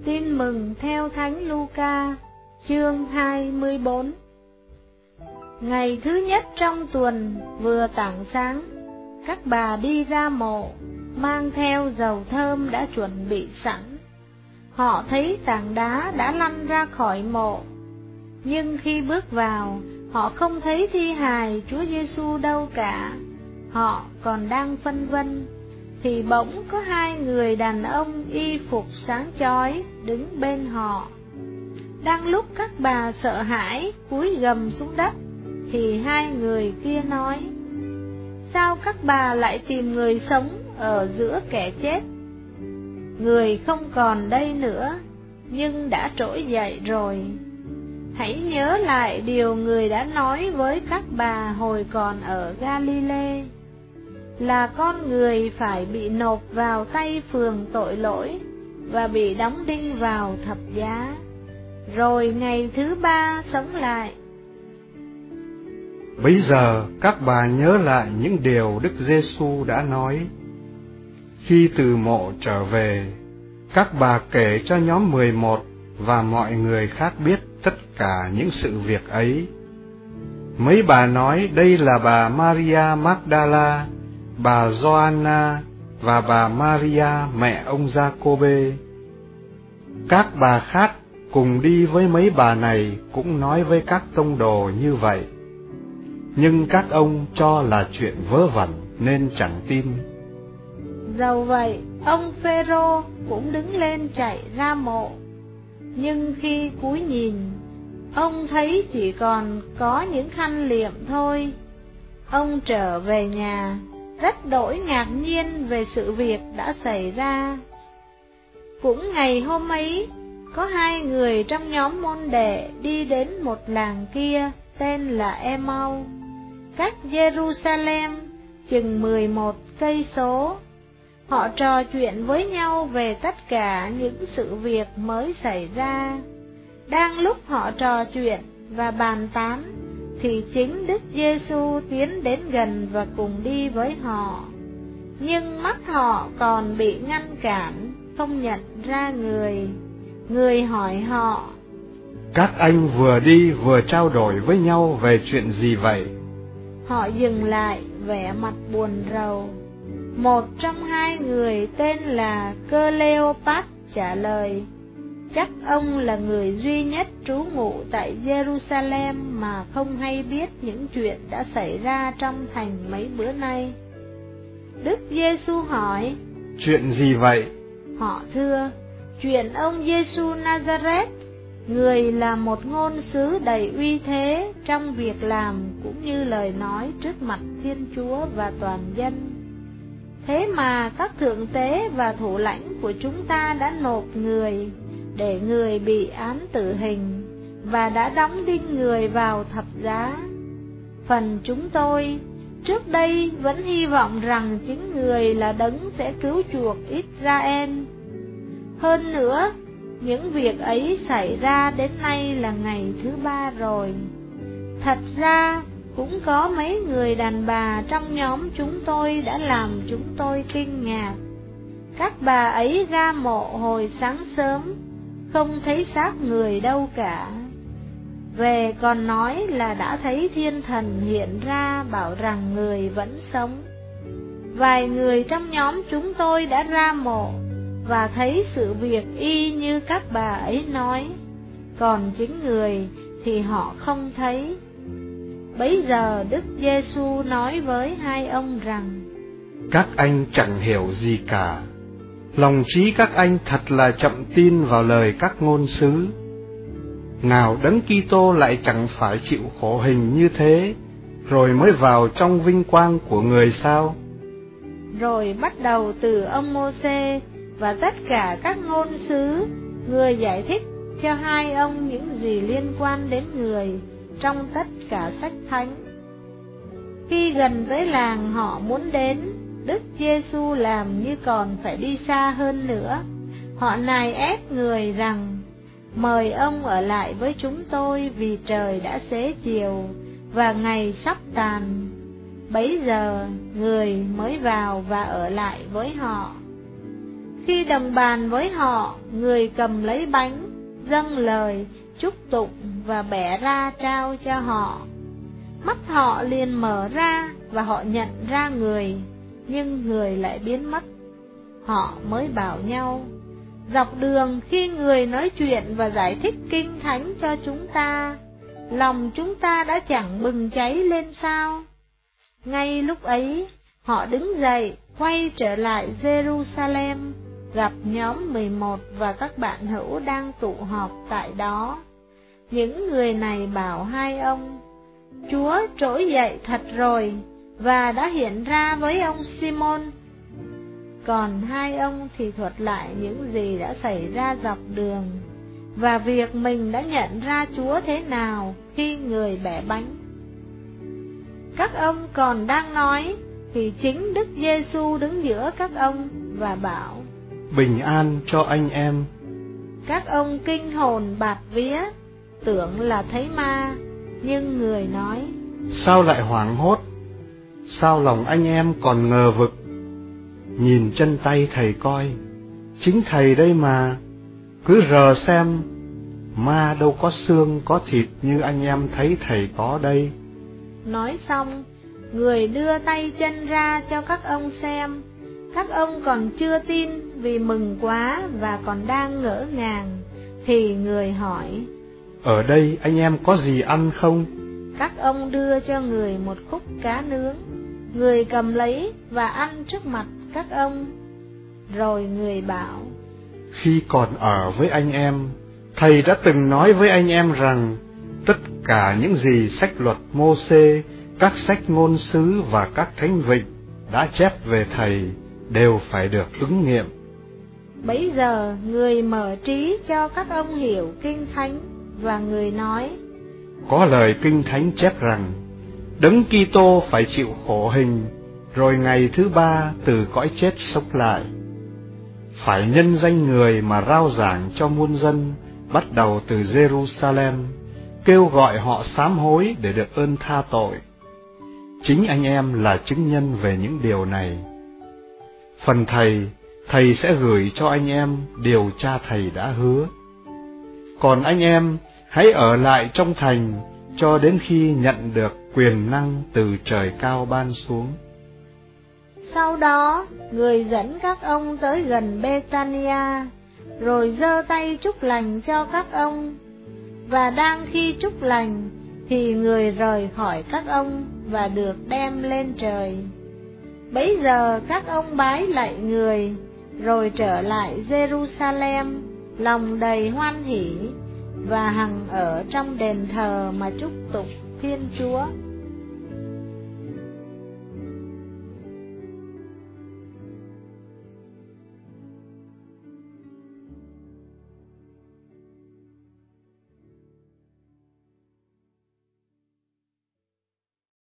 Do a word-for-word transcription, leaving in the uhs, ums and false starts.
Tin mừng theo Thánh Luca, chương hai mươi bốn. Ngày thứ nhất trong tuần, vừa tảng sáng, các bà đi ra mộ, mang theo dầu thơm đã chuẩn bị sẵn. Họ thấy tảng đá đã lăn ra khỏi mộ, nhưng khi bước vào, họ không thấy thi hài Chúa Giêsu đâu cả. Họ còn đang phân vân, thì bỗng có hai người đàn ông y phục sáng chói đứng bên họ. Đang lúc các bà sợ hãi cúi gầm xuống đất, thì hai người kia nói: sao các bà lại tìm người sống ở giữa kẻ chết? Người không còn đây nữa, nhưng đã trỗi dậy rồi. Hãy nhớ lại điều người đã nói với các bà hồi còn ở Galilee, là con người phải bị nộp vào tay phường tội lỗi và bị đóng đinh vào thập giá, rồi ngày thứ ba sống lại. Bấy giờ các bà nhớ lại những điều Đức Giêsu đã nói. Khi từ mộ trở về, các bà kể cho nhóm mười một và mọi người khác biết tất cả những sự việc ấy. Mấy bà nói đây là bà Maria Magdala, bà Gioanna và bà Maria mẹ ông Giacôbê. Các bà khác cùng đi với mấy bà này cũng nói với các tông đồ như vậy, nhưng các ông cho là chuyện vớ vẩn nên chẳng tin. Dầu vậy, ông Phêrô cũng đứng lên chạy ra mộ, nhưng khi cúi nhìn, ông thấy chỉ còn có những khăn liệm thôi. Ông trở về nhà, rất đỗi ngạc nhiên về sự việc đã xảy ra. Cũng ngày hôm ấy, có hai người trong nhóm môn đệ đi đến một làng kia tên là Emau, cách Jerusalem chừng mười một cây số. Họ trò chuyện với nhau về tất cả những sự việc mới xảy ra. Đang lúc họ trò chuyện và bàn tán, thì chính Đức Giêsu tiến đến gần và cùng đi với họ. Nhưng mắt họ còn bị ngăn cản, không nhận ra người. Người hỏi họ: các anh vừa đi vừa trao đổi với nhau về chuyện gì vậy? Họ dừng lại, vẻ mặt buồn rầu. Một trong hai người tên là Cleopat trả lời: chắc ông là người duy nhất trú ngụ tại Jerusalem mà không hay biết những chuyện đã xảy ra trong thành mấy bữa nay. Đức Giêsu hỏi: chuyện gì vậy? Họ thưa: chuyện ông Giêsu Nazareth, người là một ngôn sứ đầy uy thế trong việc làm cũng như lời nói trước mặt Thiên Chúa và toàn dân. Thế mà các thượng tế và thủ lãnh của chúng ta đã nộp người để người bị án tử hình, và đã đóng đinh người vào thập giá. Phần chúng tôi trước đây vẫn hy vọng rằng chính người là đấng sẽ cứu chuộc Israel. Hơn nữa, những việc ấy xảy ra đến nay là ngày thứ ba rồi. Thật ra, cũng có mấy người đàn bà trong nhóm chúng tôi đã làm chúng tôi kinh ngạc. Các bà ấy ra mộ hồi sáng sớm, không thấy xác người đâu cả. Về còn nói là đã thấy thiên thần hiện ra bảo rằng người vẫn sống. Vài người trong nhóm chúng tôi đã ra mộ và thấy sự việc y như các bà ấy nói, còn chính người thì họ không thấy. Bấy giờ Đức Giêsu nói với hai ông rằng: các anh chẳng hiểu gì cả. Lòng trí các anh thật là chậm tin vào lời các ngôn sứ. Nào Đấng Kitô lại chẳng phải chịu khổ hình như thế, rồi mới vào trong vinh quang của người sao? Rồi bắt đầu từ ông Mô-sê và tất cả các ngôn sứ, người giải thích cho hai ông những gì liên quan đến người trong tất cả sách thánh. Khi gần tới làng họ muốn đến, Đức Giêsu làm như còn phải đi xa hơn nữa. Họ nài ép người rằng: mời ông ở lại với chúng tôi vì trời đã xế chiều và ngày sắp tàn. Bấy giờ người mới vào và ở lại với họ. Khi đồng bàn với họ, người cầm lấy bánh, dâng lời, chúc tụng và bẻ ra trao cho họ. Mắt họ liền mở ra và họ nhận ra người, nhưng người lại biến mất. Họ mới bảo nhau, dọc đường khi người nói chuyện và giải thích kinh thánh cho chúng ta, lòng chúng ta đã chẳng bừng cháy lên sao? Ngay lúc ấy, họ đứng dậy, quay trở lại Jerusalem, gặp nhóm mười một và các bạn hữu đang tụ họp tại đó. Những người này bảo hai ông, Chúa trỗi dậy thật rồi, và đã hiện ra với ông Simon. Còn hai ông thì thuật lại những gì đã xảy ra dọc đường, và việc mình đã nhận ra Chúa thế nào khi người bẻ bánh. Các ông còn đang nói, thì chính Đức Giêsu đứng giữa các ông và bảo, bình an cho anh em. Các ông kinh hồn bạt vía, tưởng là thấy ma, nhưng người nói, sao lại hoảng hốt? Sao lòng anh em còn ngờ vực? Nhìn chân tay thầy coi, chính thầy đây mà, cứ rờ xem, ma đâu có xương có thịt như anh em thấy thầy có đây. Nói xong, người đưa tay chân ra cho các ông xem. Các ông còn chưa tin vì mừng quá và còn đang ngỡ ngàng, thì người hỏi, ở đây anh em có gì ăn không? Các ông đưa cho người một khúc cá nướng. Người cầm lấy và ăn trước mặt các ông. Rồi người bảo, khi còn ở với anh em, thầy đã từng nói với anh em rằng tất cả những gì sách luật Mô-xê, các sách ngôn sứ và các thánh vịnh đã chép về thầy đều phải được ứng nghiệm. Bấy giờ người mở trí cho các ông hiểu kinh thánh, và người nói, có lời kinh thánh chép rằng Đấng Kitô phải chịu khổ hình, rồi ngày thứ ba từ cõi chết sống lại. Phải nhân danh người mà rao giảng cho muôn dân, bắt đầu từ Jerusalem, kêu gọi họ sám hối để được ơn tha tội. Chính anh em là chứng nhân về những điều này. Phần thầy, thầy sẽ gửi cho anh em điều cha thầy đã hứa. Còn anh em, hãy ở lại trong thành cho đến khi nhận được quyền năng từ trời cao ban xuống. Sau đó, người dẫn các ông tới gần Bethania, rồi giơ tay chúc lành cho các ông. Và đang khi chúc lành, thì người rời khỏi các ông và được đem lên trời. Bấy giờ các ông bái lạy người, rồi trở lại Jerusalem, lòng đầy hoan hỉ, và hằng ở trong đền thờ mà chúc tụng Thiên Chúa.